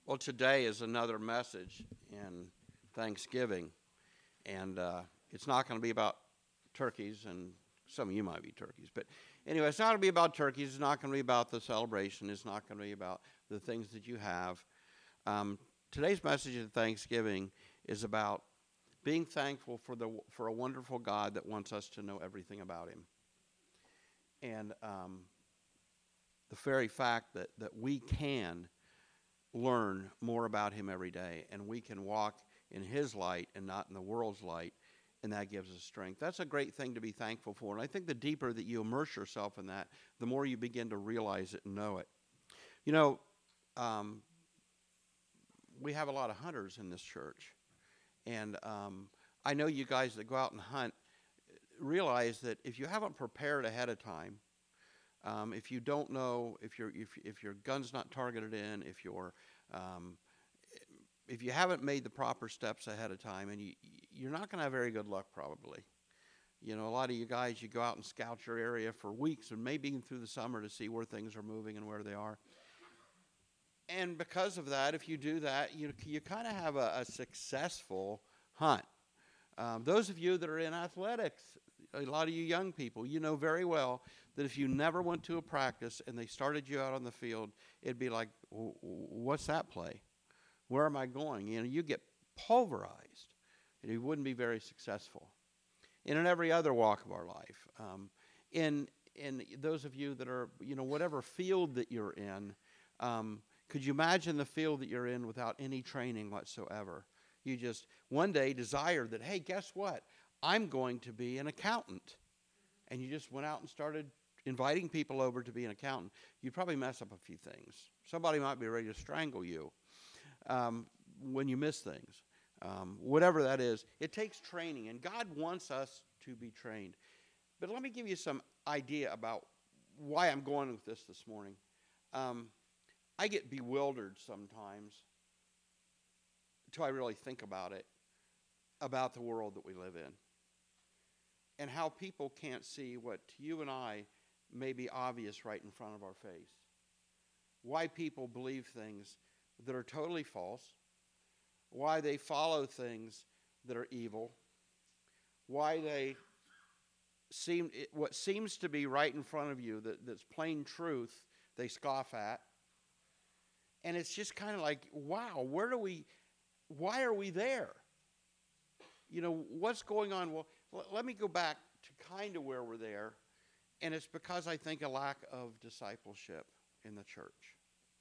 Well, today is another message in Thanksgiving, and it's not going to be about turkeys, and some of you might be turkeys. But anyway, it's not going to be about turkeys. It's not going to be about the celebration. It's not going to be about the things that you have. Today's message in Thanksgiving is about being thankful for a wonderful God that wants us to know everything about Him. And the very fact that we can learn more about Him every day, and we can walk in His light and not in the world's light, and that gives us strength. That's a great thing to be thankful for. And I think the deeper that you immerse yourself in that, the more you begin to realize it and know it. You know, we have a lot of hunters in this church. And I know you guys that go out and hunt realize that if you haven't prepared ahead of time, if you don't know, if your gun's not targeted in, if you haven't made the proper steps ahead of time, and you're not going to have very good luck probably. You know, a lot of you guys, you go out and scout your area for weeks and maybe even through the summer to see where things are moving and where they are. And because of that, if you do that, you kind of have a successful hunt. Those of you that are in athletics, a lot of you young people, you know very well that if you never went to a practice and they started you out on the field, it'd be like, what's that play? Where am I going? You know, you get pulverized, and you wouldn't be very successful. And in every other walk of our life, in those of you that are, whatever field that you're in, could you imagine the field that you're in without any training whatsoever? You just one day desired that, hey, guess what? I'm going to be an accountant. And you just went out and started inviting people over to be an accountant. You'd probably mess up a few things. Somebody might be ready to strangle you when you miss things. Whatever that is, it takes training. And God wants us to be trained. But let me give you some idea about why I'm going with this morning. I get bewildered sometimes until I really think about it, about the world that we live in, and how people can't see what to you and I may be obvious right in front of our face. Why people believe things that are totally false, why they follow things that are evil, why they what seems to be right in front of you that's plain truth, they scoff at. And it's just kind of like, wow, why are we there? You know, what's going on? Well, let me go back to kind of where we're there. And it's because I think a lack of discipleship in the church.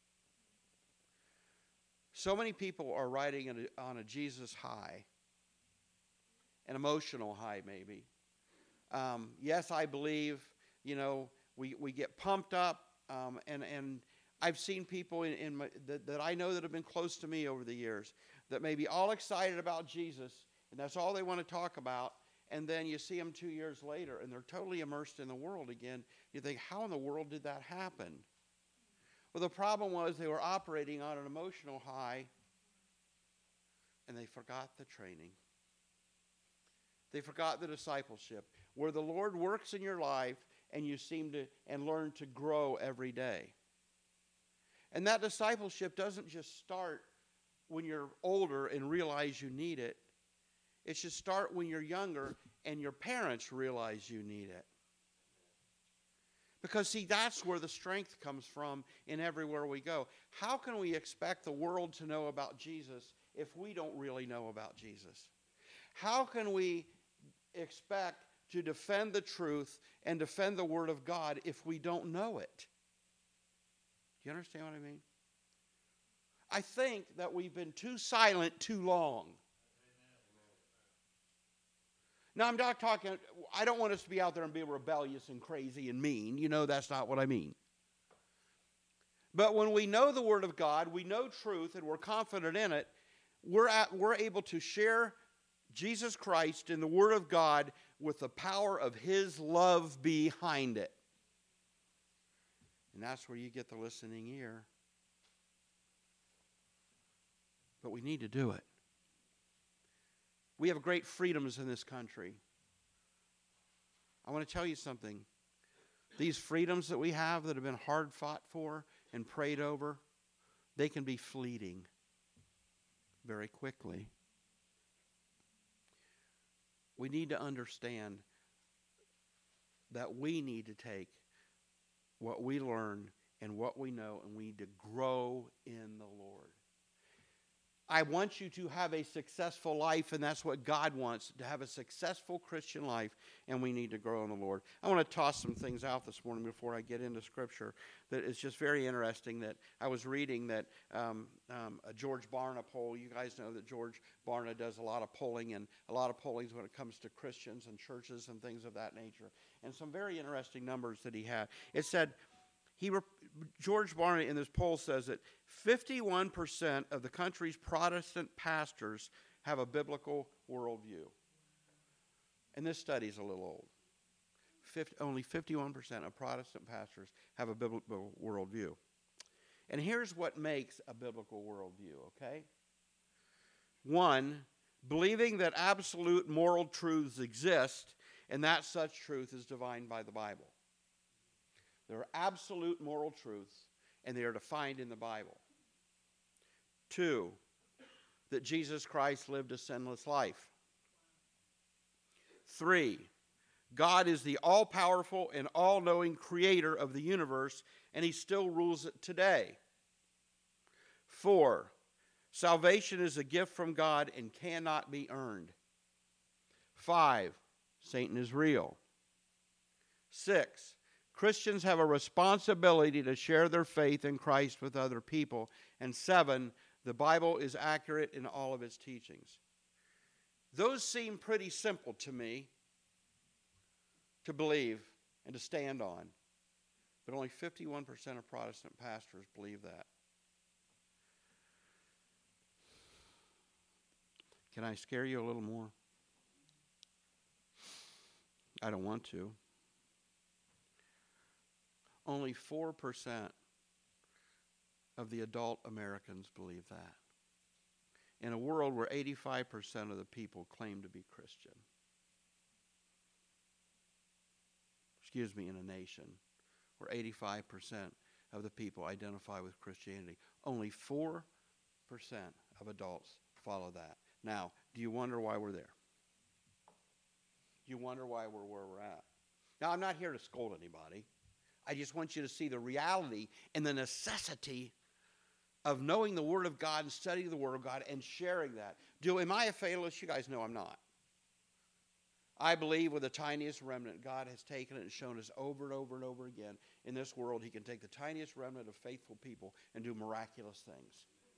So many people are riding on a Jesus high, an emotional high maybe. Yes, I believe, we get pumped up, and I've seen people that I know that have been close to me over the years that may be all excited about Jesus, and that's all they want to talk about, and then you see them 2 years later, and they're totally immersed in the world again. You think, how in the world did that happen? Well, the problem was they were operating on an emotional high, and they forgot the training. They forgot the discipleship, where the Lord works in your life, and you seem to and learn to grow every day. And that discipleship doesn't just start when you're older and realize you need it. It should start when you're younger and your parents realize you need it. Because, see, that's where the strength comes from in everywhere we go. How can we expect the world to know about Jesus if we don't really know about Jesus? How can we expect to defend the truth and defend the Word of God if we don't know it? Do you understand what I mean? I think that we've been too silent too long. Now, I'm not talking, I don't want us to be out there and be rebellious and crazy and mean. That's not what I mean. But when we know the Word of God, we know truth, and we're confident in it, we're able to share Jesus Christ in the Word of God with the power of His love behind it. And that's where you get the listening ear. But we need to do it. We have great freedoms in this country. I want to tell you something. These freedoms that we have that have been hard fought for and prayed over, they can be fleeting. very quickly. We need to understand that we need to take what we learn and what we know, and we need to grow in the Lord. I want you to have a successful life, and that's what God wants, to have a successful Christian life, and we need to grow in the Lord. I want to toss some things out this morning before I get into Scripture that is just very interesting. That I was reading that a George Barna poll, you guys know that George Barna does a lot of polling, and a lot of pollings when it comes to Christians and churches and things of that nature, and some very interesting numbers that he had. It said, George Barna in this poll says that 51% of the country's Protestant pastors have a biblical worldview. And this study is a little old. Only 51% of Protestant pastors have a biblical worldview. And here's what makes a biblical worldview, okay? 1, believing that absolute moral truths exist and that such truth is defined by the Bible. There are absolute moral truths, and they are defined in the Bible. 2, that Jesus Christ lived a sinless life. 3, God is the all-powerful and all-knowing creator of the universe, and he still rules it today. 4, salvation is a gift from God and cannot be earned. 5, Satan is real. 6, Christians have a responsibility to share their faith in Christ with other people. And 7, the Bible is accurate in all of its teachings. Those seem pretty simple to me to believe and to stand on. But only 51% of Protestant pastors believe that. Can I scare you a little more? I don't want to. Only 4% of the adult Americans believe that. In a world where 85% of the people claim to be Christian. Excuse me, in a nation where 85% of the people identify with Christianity. Only 4% of adults follow that. Now, do you wonder why we're there? Do you wonder why we're where we're at? Now, I'm not here to scold anybody. I just want you to see the reality and the necessity of knowing the Word of God and studying the Word of God and sharing that. Am I a fatalist? You guys know I'm not. I believe with the tiniest remnant, God has taken it and shown us over and over and over again in this world, he can take the tiniest remnant of faithful people and do miraculous things.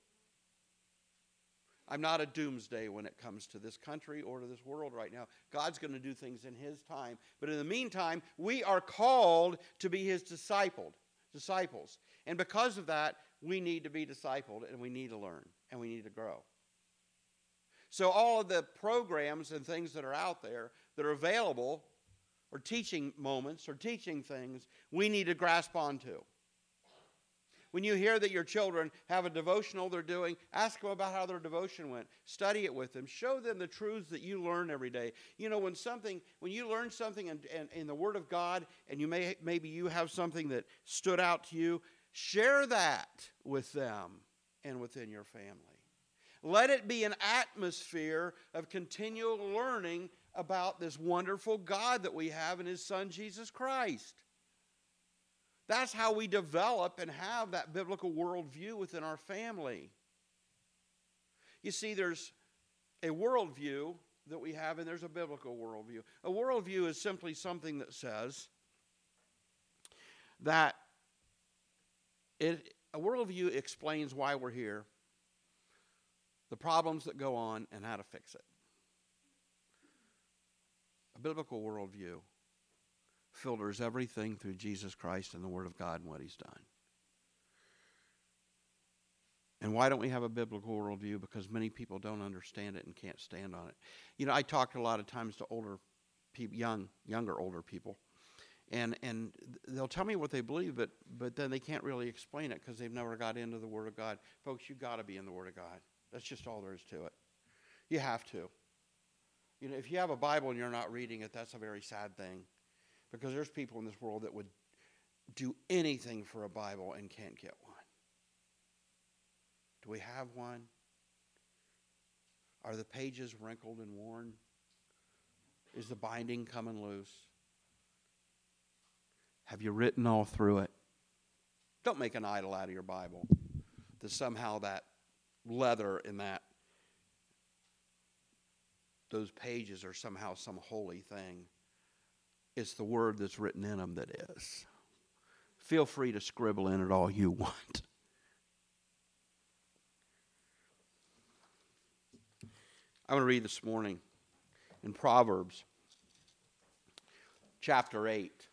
I'm not a doomsday when it comes to this country or to this world right now. God's going to do things in his time. But in the meantime, we are called to be his disciples. And because of that, we need to be discipled, and we need to learn, and we need to grow. So all of the programs and things that are out there that are available, or teaching moments, or teaching things, we need to grasp onto. When you hear that your children have a devotional they're doing, ask them about how their devotion went. Study it with them. Show them the truths that you learn every day. You know, when you learn something in the Word of God, and maybe you have something that stood out to you, share that with them and within your family. Let it be an atmosphere of continual learning about this wonderful God that we have in his Son, Jesus Christ. That's how we develop and have that biblical worldview within our family. You see, there's a worldview that we have, and there's a biblical worldview. A worldview is simply something that says that a worldview explains why we're here, the problems that go on, and how to fix it. A biblical worldview filters everything through Jesus Christ and the Word of God and what he's done. And why don't we have a biblical worldview? Because many people don't understand it and can't stand on it. You know, I talk a lot of times to older people, younger older people, and they'll tell me what they believe, but then they can't really explain it because they've never got into the Word of God. Folks, you've got to be in the Word of God. That's just all there is to it. You have to. You know, if you have a Bible and you're not reading it, that's a very sad thing. Because there's people in this world that would do anything for a Bible and can't get one. Do we have one? Are the pages wrinkled and worn? Is the binding coming loose? Have you written all through it? Don't make an idol out of your Bible. That somehow that leather in those pages are somehow some holy thing. It's the word that's written in them that is. Feel free to scribble in it all you want. I'm going to read this morning in Proverbs chapter 8.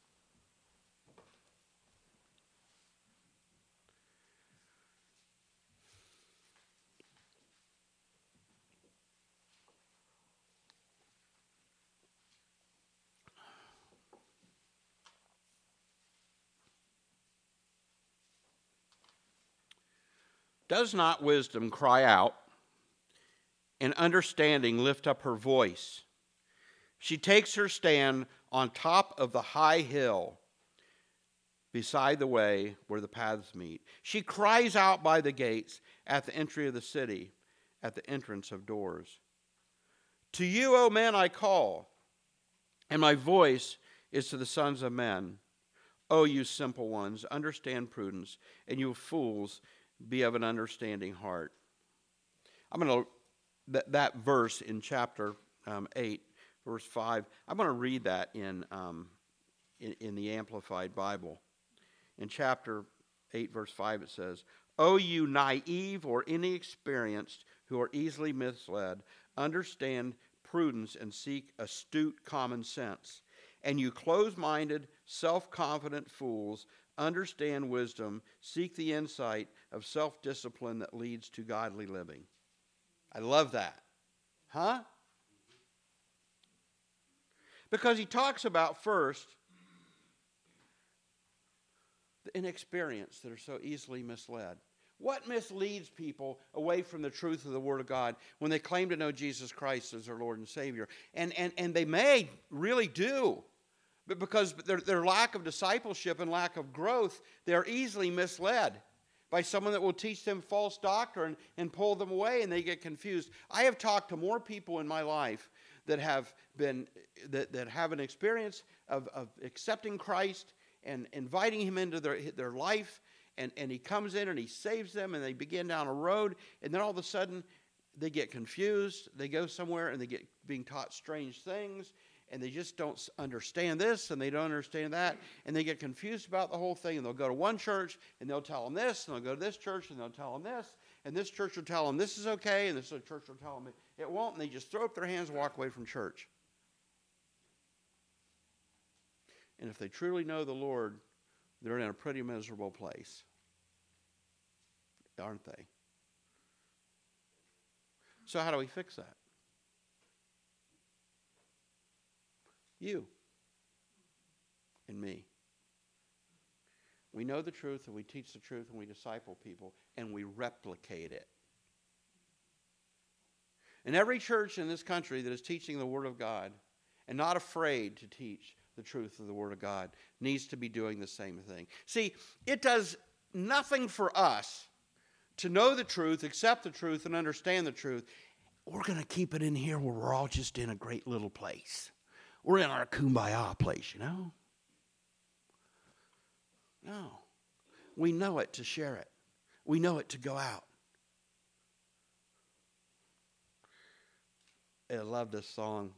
Does not wisdom cry out, and understanding lift up her voice? She takes her stand on top of the high hill beside the way where the paths meet. She cries out by the gates at the entry of the city, at the entrance of doors. To you, O men, I call, and my voice is to the sons of men. O you simple ones, understand prudence, and you fools, be of an understanding heart. I'm going to, that verse in chapter 8, verse 5, I'm going to read that in the Amplified Bible. In chapter 8, verse 5, it says, O you naive or inexperienced who are easily misled, understand prudence and seek astute common sense. And you close-minded, self-confident fools, understand wisdom, seek the insight of self-discipline that leads to godly living. I love that. Huh? Because he talks about first the inexperienced that are so easily misled. What misleads people away from the truth of the Word of God when they claim to know Jesus Christ as their Lord and Savior? And they may really do. But because their lack of discipleship and lack of growth, they're easily misled by someone that will teach them false doctrine and pull them away, and they get confused. I have talked to more people in my life that have an experience of accepting Christ and inviting Him into their life, and he comes in and He saves them, and they begin down a road, and then all of a sudden they get confused. They go somewhere and they get being taught strange things, and they just don't understand this, and they don't understand that, and they get confused about the whole thing, and they'll go to one church, and they'll tell them this, and they'll go to this church, and they'll tell them this, and this church will tell them this is okay, and this church will tell them it won't, and they just throw up their hands and walk away from church. And if they truly know the Lord, they're in a pretty miserable place, aren't they? So how do we fix that? You and me. We know the truth, and we teach the truth, and we disciple people, and we replicate it. And every church in this country that is teaching the Word of God and not afraid to teach the truth of the Word of God needs to be doing the same thing. See, it does nothing for us to know the truth, accept the truth, and understand the truth. We're going to keep it in here where we're all just in a great little place. We're in our kumbaya place, you know? No. We know it to share it. We know it to go out. I love this song.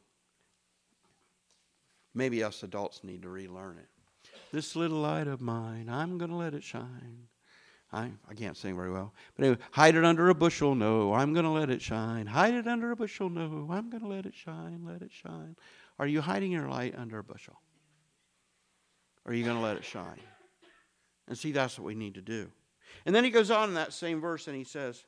Maybe us adults need to relearn it. This little light of mine, I'm going to let it shine. I can't sing very well. But anyway, hide it under a bushel, no, I'm going to let it shine. Hide it under a bushel, no, I'm going to let it shine, let it shine. Are you hiding your light under a bushel? Or are you going to let it shine? And see, that's what we need to do. And then he goes on in that same verse and he says,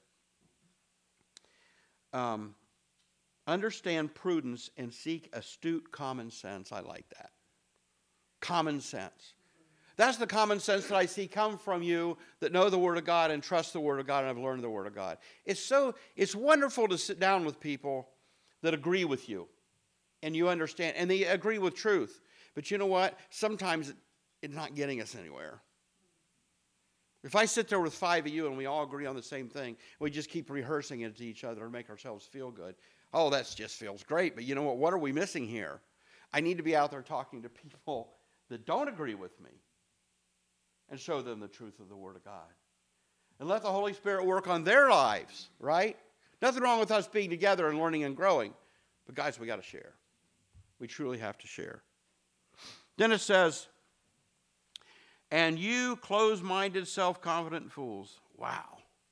understand prudence and seek astute common sense. I like that. Common sense. That's the common sense that I see come from you that know the Word of God and trust the Word of God and have learned the Word of God. It's wonderful to sit down with people that agree with you and you understand, and they agree with truth. But you know what? Sometimes it's not getting us anywhere. If I sit there with 5 of you and we all agree on the same thing, we just keep rehearsing it to each other to make ourselves feel good. Oh, that just feels great. But you know what? What are we missing here? I need to be out there talking to people that don't agree with me and show them the truth of the Word of God. And let the Holy Spirit work on their lives, right? Nothing wrong with us being together and learning and growing. But guys, we got to share. We truly have to share. Then it says, and you close-minded, self-confident fools. Wow.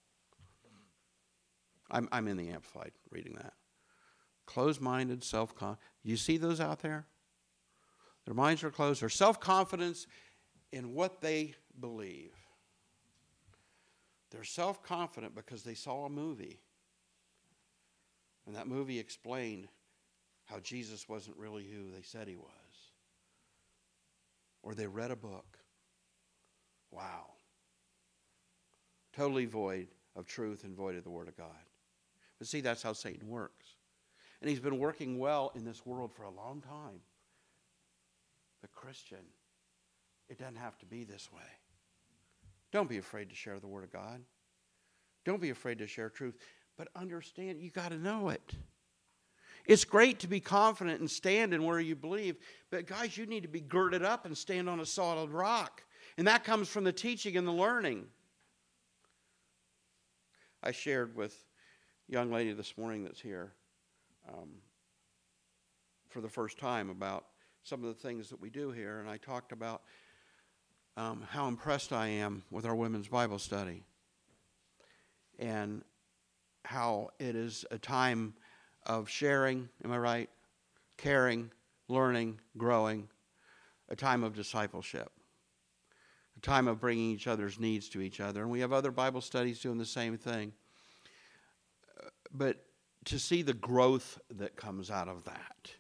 I'm in the Amplified reading that. Closed-minded, self-confident. You see those out there? Their minds are closed. Their self-confidence in what they believe. They're self-confident because they saw a movie. And that movie explained how Jesus wasn't really who they said he was. Or they read a book. Wow. Totally void of truth and void of the Word of God. But see, that's how Satan works. And he's been working well in this world for a long time. But Christian, it doesn't have to be this way. Don't be afraid to share the Word of God. Don't be afraid to share truth. But understand, you got to know it. It's great to be confident and stand in where you believe. But guys, you need to be girded up and stand on a solid rock. And that comes from the teaching and the learning. I shared with a young lady this morning that's here for the first time about some of the things that we do here. And I talked about how impressed I am with our women's Bible study. And how it is a time of sharing, am I right? Caring, learning, growing. A time of discipleship. A time of bringing each other's needs to each other. And we have other Bible studies doing the same thing. But to see the growth that comes out of that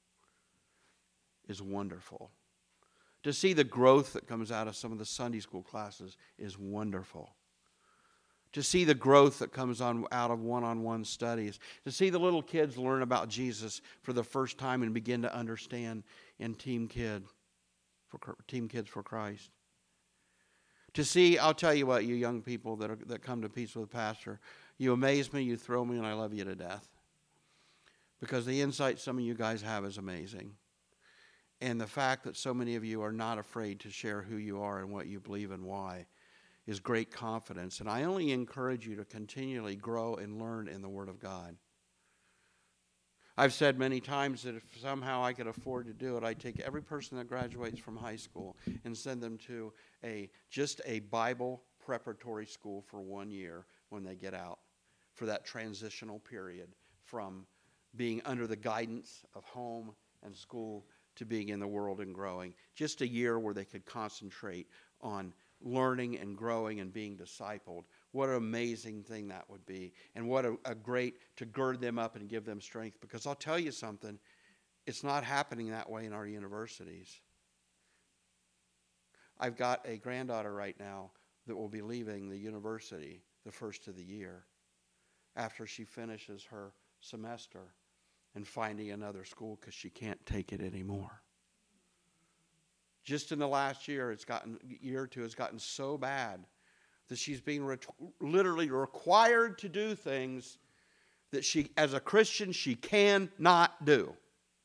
is wonderful. To see the growth that comes out of some of the Sunday school classes is wonderful. To see the growth that comes out of one-on-one studies. To see the little kids learn about Jesus for the first time and begin to understand in Team Kids for Christ. To see, I'll tell you what, you young people that come to Peace with Pastor, you amaze me, you thrill me, and I love you to death. Because the insight some of you guys have is amazing. And the fact that so many of you are not afraid to share who you are and what you believe and why is great confidence. And I only encourage you to continually grow and learn in the Word of God. I've said many times that if somehow I could afford to do it, I'd take every person that graduates from high school and send them to just a Bible preparatory school for 1 year when they get out, for that transitional period from being under the guidance of home and school to being in the world and growing. Just a year where they could concentrate on learning and growing and being discipled. What an amazing thing that would be. And what a great to gird them up and give them strength. Because I'll tell you something, it's not happening that way in our universities. I've got a granddaughter right now that will be leaving the university the first of the year after she finishes her semester and finding another school because she can't take it anymore. Just in the last year or two, it's gotten so bad that she's being literally required to do things that she, as a Christian, she cannot do.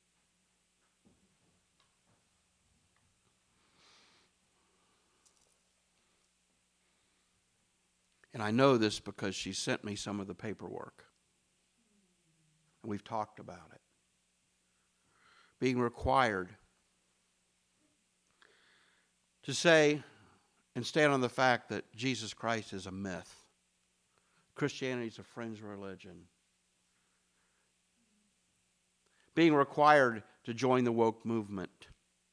And I know this because she sent me some of the paperwork. And we've talked about it. Being required to say and stand on the fact that Jesus Christ is a myth. Christianity is a fringe religion. Being required to join the woke movement.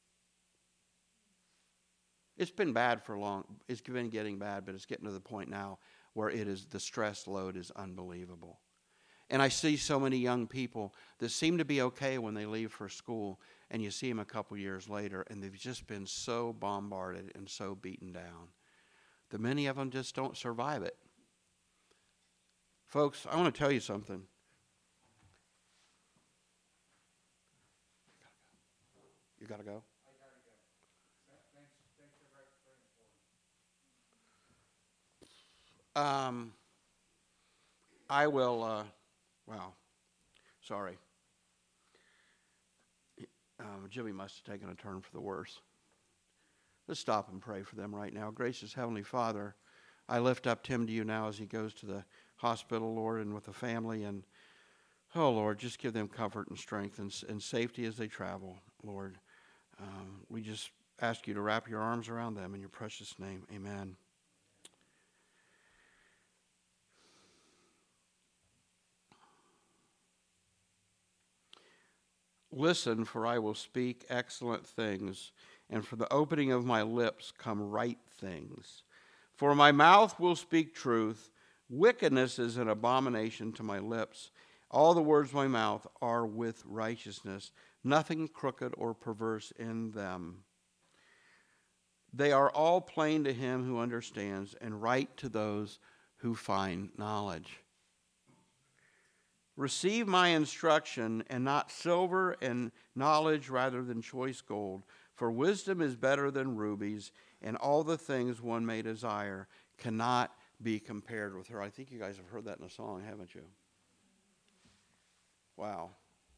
It's been bad for long. It's been getting bad, but it's getting to the point now where the stress load is unbelievable. And I see so many young people that seem to be okay when they leave for school, and you see them a couple years later, and they've just been so bombarded and so beaten down that many of them just don't survive it. Folks, I want to tell you something. You got to go? I will, sorry. Jimmy must have taken a turn for the worse. Let's stop and pray for them right now. Gracious Heavenly Father, I lift up Tim to you now as he goes to the hospital, Lord, and with the family. And, oh, Lord, just give them comfort and strength and safety as they travel, Lord. We just ask you to wrap your arms around them in your precious name. Amen. Listen, for I will speak excellent things, and for the opening of my lips come right things. For my mouth will speak truth. Wickedness is an abomination to my lips. All the words of my mouth are with righteousness, nothing crooked or perverse in them. They are all plain to him who understands, and right to those who find knowledge. Receive my instruction, and not silver, and knowledge rather than choice gold. For wisdom is better than rubies, and all the things one may desire cannot be compared with her. I think you guys have heard that in a song, haven't you? Wow.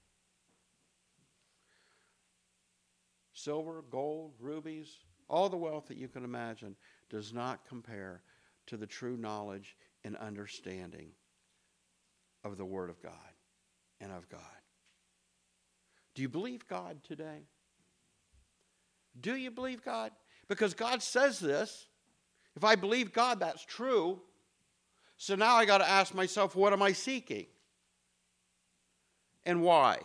Silver, gold, rubies, all the wealth that you can imagine does not compare to the true knowledge and understanding of the Word of God and of God. Do you believe God today? Do you believe God? Because God says this. If I believe God, that's true. So now I got to ask myself, what am I seeking? And why?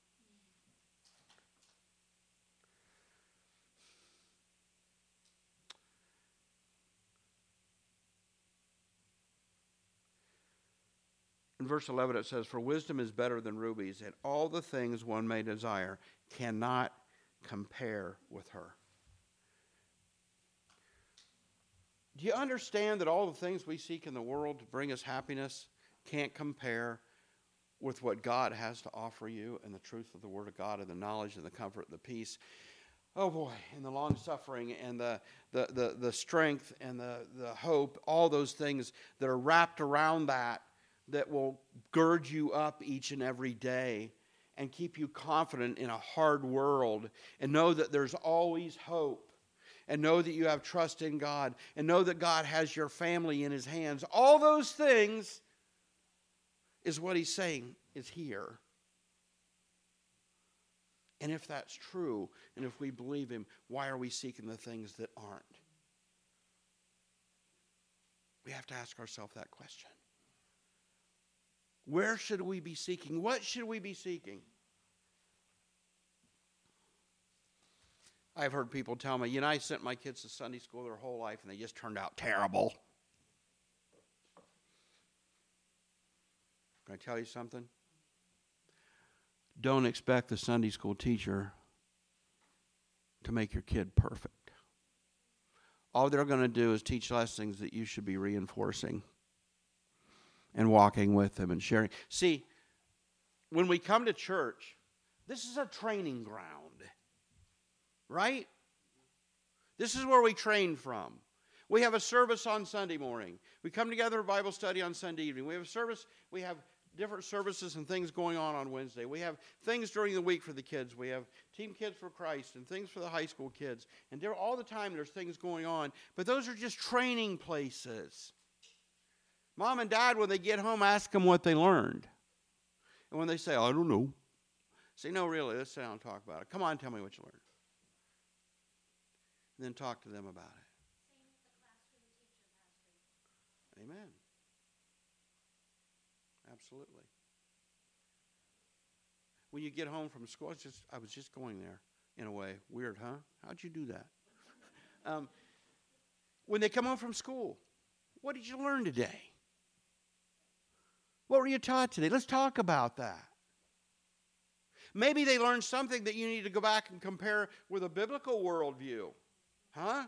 In verse 11 it says, for wisdom is better than rubies, and all the things one may desire cannot compare with her. Do you understand that all the things we seek in the world to bring us happiness can't compare with what God has to offer you and the truth of the Word of God and the knowledge and the comfort and the peace? Oh boy, and the long suffering and the strength and the hope, all those things that are wrapped around that will gird you up each and every day and keep you confident in a hard world, and know that there's always hope, and know that you have trust in God, and know that God has your family in His hands. All those things is what He's saying is here. And if that's true, and if we believe Him, why are we seeking the things that aren't? We have to ask ourselves that question. Where should we be seeking? What should we be seeking? I've heard people tell me, I sent my kids to Sunday school their whole life and they just turned out terrible. Can I tell you something? Don't expect the Sunday school teacher to make your kid perfect. All they're going to do is teach lessons that you should be reinforcing and walking with them and sharing. See, when we come to church, this is a training ground, right? This is where we train from. We have a service on Sunday morning. We come together for Bible study on Sunday evening. We have a service. We have different services and things going on Wednesday. We have things during the week for the kids. We have Team Kids for Christ and things for the high school kids. And all the time there's things going on. But those are just training places. Mom and Dad, when they get home, ask them what they learned. And when they say, I don't know, say, no, really, let's sit down and talk about it. Come on, tell me what you learned. And then talk to them about it. Amen. Absolutely. When you get home from school, I was just going there in a way. Weird, huh? How'd you do that? When they come home from school, what did you learn today? What were you taught today? Let's talk about that. Maybe they learned something that you need to go back and compare with a biblical worldview. Huh?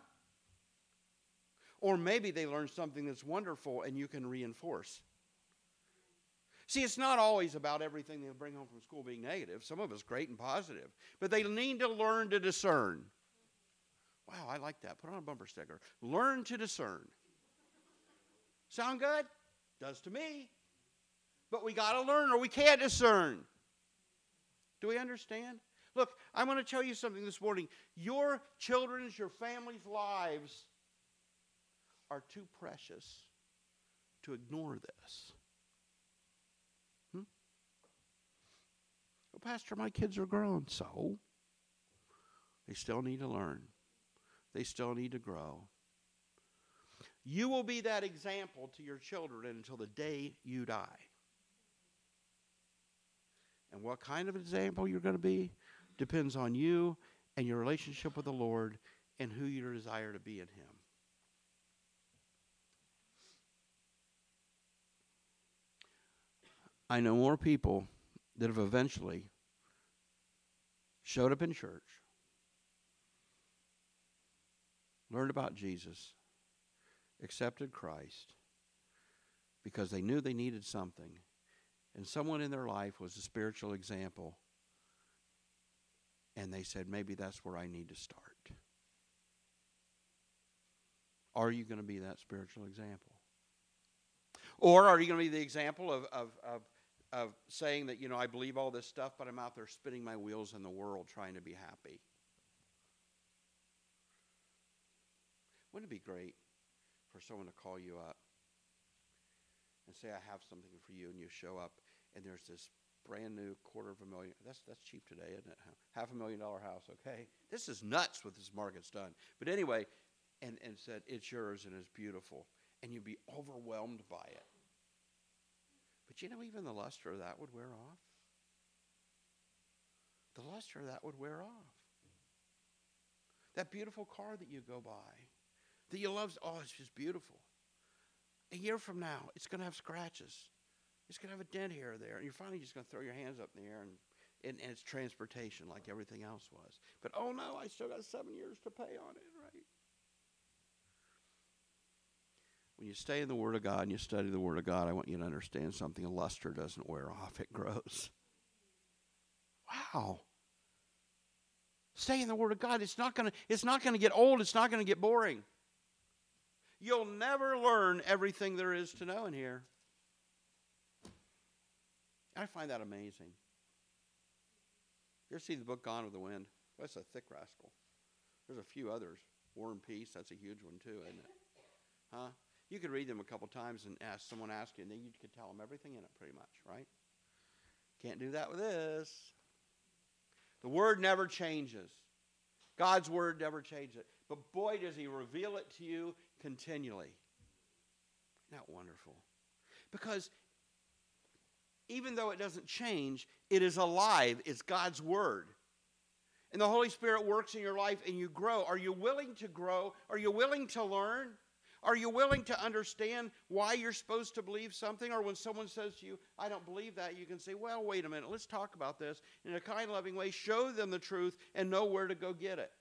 Or maybe they learned something that's wonderful and you can reinforce. See, it's not always about everything they bring home from school being negative. Some of it's great and positive. But they need to learn to discern. Wow, I like that. Put on a bumper sticker. Learn to discern. Sound good? Does to me. But we got to learn or we can't discern. Do we understand? Look, I want to tell you something this morning. Your children's, your family's lives are too precious to ignore this. Well, Pastor, my kids are grown. So? They still need to learn. They still need to grow. You will be that example to your children until the day you die. And what kind of example you're going to be depends on you and your relationship with the Lord and who you desire to be in Him. I know more people that have eventually showed up in church, learned about Jesus, accepted Christ, because they knew they needed something. And someone in their life was a spiritual example. And they said, maybe that's where I need to start. Are you going to be that spiritual example? Or are you going to be the example of saying that, I believe all this stuff, but I'm out there spinning my wheels in the world trying to be happy? Wouldn't it be great for someone to call you up and say, I have something for you, and you show up, and there's this brand new $250,000. That's cheap today, isn't it? $500,000 house, okay? This is nuts what this market's done. But anyway, and said, it's yours and it's beautiful. And you'd be overwhelmed by it. But even the luster of that would wear off. The luster of that would wear off. That beautiful car that you go by, that you love, it's just beautiful. A year from now, it's going to have scratches. It's going to have a dent here or there. And you're finally just going to throw your hands up in the air and it's transportation like everything else was. But, oh no, I still got 7 years to pay on it, right? When you stay in the Word of God and you study the Word of God, I want you to understand something. A luster doesn't wear off. It grows. Wow. Stay in the Word of God. It's not going to get old. It's not going to get boring. You'll never learn everything there is to know in here. I find that amazing. You ever see the book Gone with the Wind? That's a thick rascal. There's a few others. War and Peace, that's a huge one too, isn't it? Huh? You could read them a couple times and someone ask you, and then you could tell them everything in it pretty much, right? Can't do that with this. The Word never changes. God's Word never changes. But boy, does He reveal it to you continually. Isn't that wonderful? Because even though it doesn't change, it is alive. It's God's Word. And the Holy Spirit works in your life and you grow. Are you willing to grow? Are you willing to learn? Are you willing to understand why you're supposed to believe something? Or when someone says to you, I don't believe that, you can say, well, wait a minute, let's talk about this. In a kind, loving way, show them the truth and know where to go get it.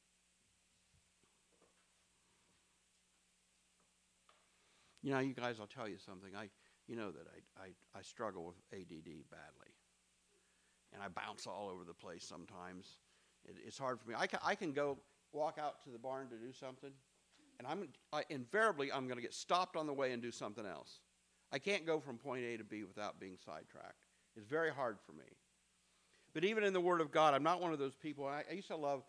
You guys, I'll tell you something. You know that I struggle with ADD badly. And I bounce all over the place sometimes. It's hard for me. I can go walk out to the barn to do something, and invariably I'm going to get stopped on the way and do something else. I can't go from point A to B without being sidetracked. It's very hard for me. But even in the Word of God, I'm not one of those people. I used to love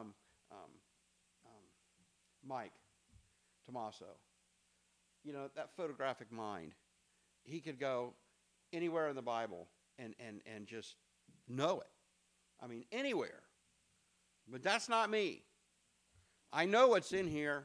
Mike Tomaso. That photographic mind. He could go anywhere in the Bible and just know it. I mean, anywhere. But that's not me. I know what's in here.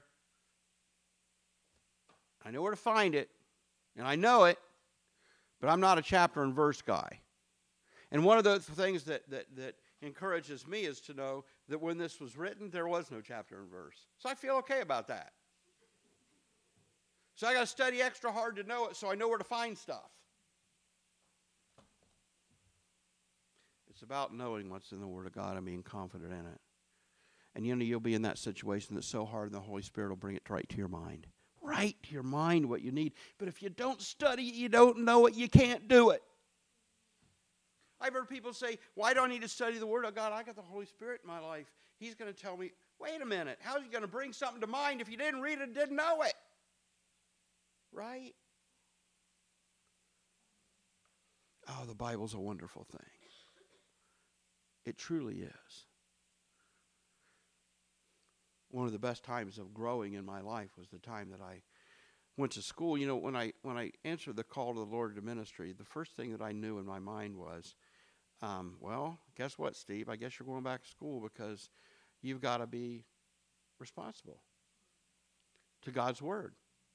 I know where to find it. And I know it. But I'm not a chapter and verse guy. And one of the things that encourages me is to know that when this was written, there was no chapter and verse. So I feel okay about that. So I got to study extra hard to know it so I know where to find stuff. It's about knowing what's in the Word of God and being confident in it. And you'll be in that situation that's so hard, and the Holy Spirit will bring it right to your mind. Right to your mind what you need. But if you don't study it, you don't know it, you can't do it. I've heard people say, why do I need to study the Word of God? I got the Holy Spirit in my life. He's going to tell me, wait a minute, how's He going to bring something to mind if you didn't read it and didn't know it? Right? the Bible's a wonderful thing. It truly is. One of the best times of growing in my life was the time that I went to school. You know, when I answered the call to the Lord to ministry, the first thing that I knew in my mind was, well, guess what, Steve? I guess you're going back to school because you've got to be responsible to God's word.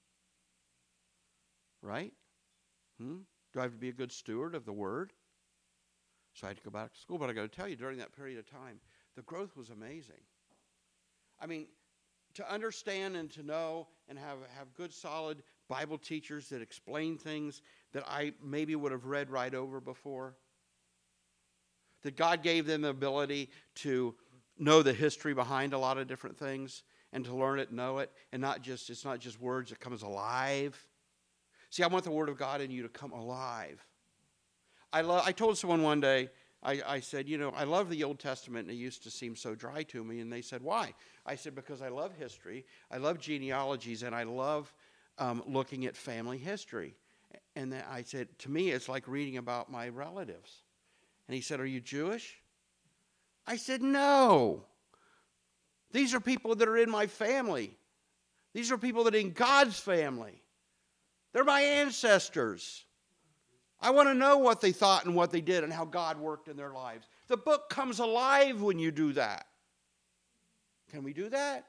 Right? Do I have to be a good steward of the word? So I had to go back to school. But I got to tell you, during that period of time, the growth was amazing. I mean, to understand and to know and have good, solid Bible teachers that explain things that I maybe would have read right over before. That God gave them the ability to know the history behind a lot of different things and to learn it, know it, and it's not just words that comes alive. See, I want the Word of God in you to come alive. I told someone one day, I said, you know, I love the Old Testament, and it used to seem so dry to me. And they said, why? I said, because I love history, I love genealogies, and I love looking at family history. And then I said, to me, it's like reading about my relatives. And he said, are you Jewish? I said, no. These are people that are in my family. These are people that are in God's family. They're my ancestors. I want to know what they thought and what they did and how God worked in their lives. The book comes alive when you do that. Can we do that?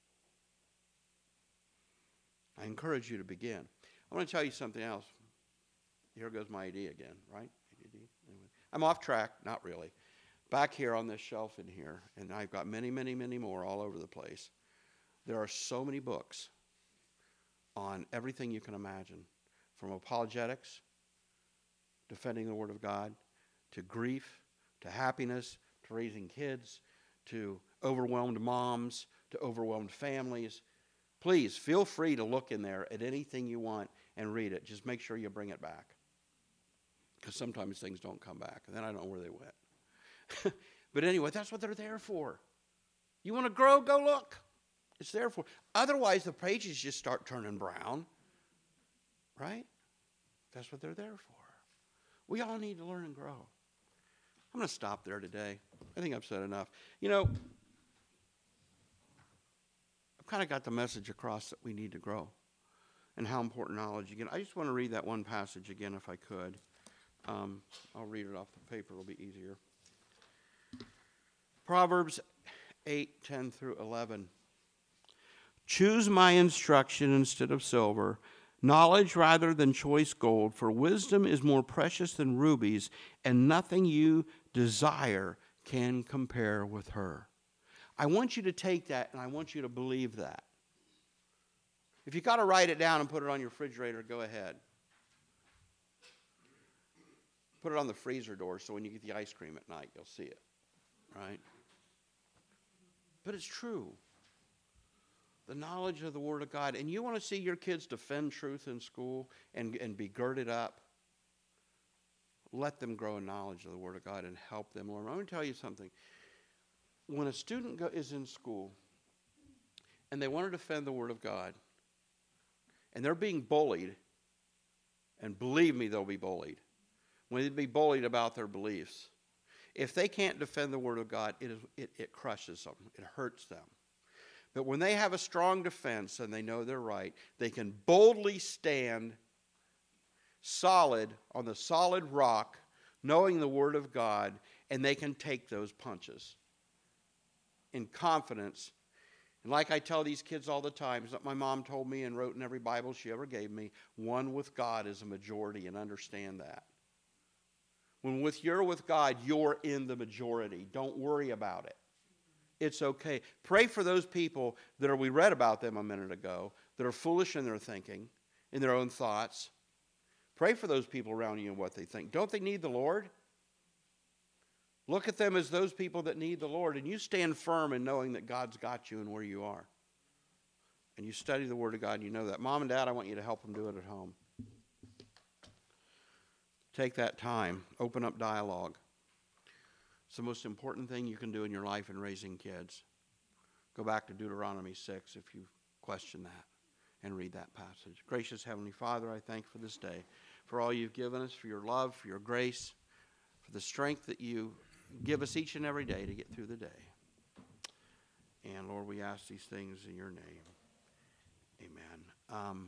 I encourage you to begin. I want to tell you something else. Here goes my AD again, right? Anyway, I'm off track, not really. Back here on this shelf in here, and I've got many, many, many more all over the place. There are so many books on everything you can imagine, from apologetics, defending the Word of God, to grief, to happiness, to raising kids, to overwhelmed moms, to overwhelmed families. Please feel free to look in there at anything you want and read it. Just make sure you bring it back, because sometimes things don't come back, and then I don't know where they went. But anyway, that's what they're there for. You want to grow? Go look. It's there for. Otherwise, the pages just start turning brown, right? That's what they're there for. We all need to learn and grow. I'm going to stop there today. I think I've said enough. You know, I've kind of got the message across that we need to grow and how important knowledge again. I just want to read that one passage again if I could. I'll read it off the paper. It'll be easier. Proverbs 8:10 through 11. Choose my instruction instead of silver, knowledge rather than choice gold, for wisdom is more precious than rubies, and nothing you desire can compare with her. I want you to take that, and I want you to believe that. If you've got to write it down and put it on your refrigerator, go ahead. Put it on the freezer door so when you get the ice cream at night, you'll see it, right? But it's true. The knowledge of the Word of God. And you want to see your kids defend truth in school and be girded up, let them grow in knowledge of the Word of God and help them learn. I'm going to tell you something. When a student is in school and they want to defend the Word of God and they're being bullied, and believe me, they'll be bullied. When they be bullied about their beliefs, if they can't defend the Word of God, it crushes them. It hurts them. But when they have a strong defense and they know they're right, they can boldly stand solid on the solid rock, knowing the Word of God, and they can take those punches in confidence. And like I tell these kids all the time, that my mom told me and wrote in every Bible she ever gave me, one with God is a majority, and understand that. When you're with God, you're in the majority. Don't worry about it. It's okay. Pray for those people that we read about them a minute ago, that are foolish in their thinking, in their own thoughts. Pray for those people around you and what they think. Don't they need the Lord? Look at them as those people that need the Lord, and you stand firm in knowing that God's got you and where you are. And you study the Word of God, and you know that. Mom and Dad, I want you to help them do it at home. Take that time. Open up dialogue. It's the most important thing you can do in your life in raising kids. Go back to Deuteronomy 6 if you question that. and read that passage. Gracious Heavenly Father, I thank you for this day, for all you've given us, for your love, for your grace, for the strength that you give us each and every day to get through the day. And Lord, we ask these things in your name. Amen.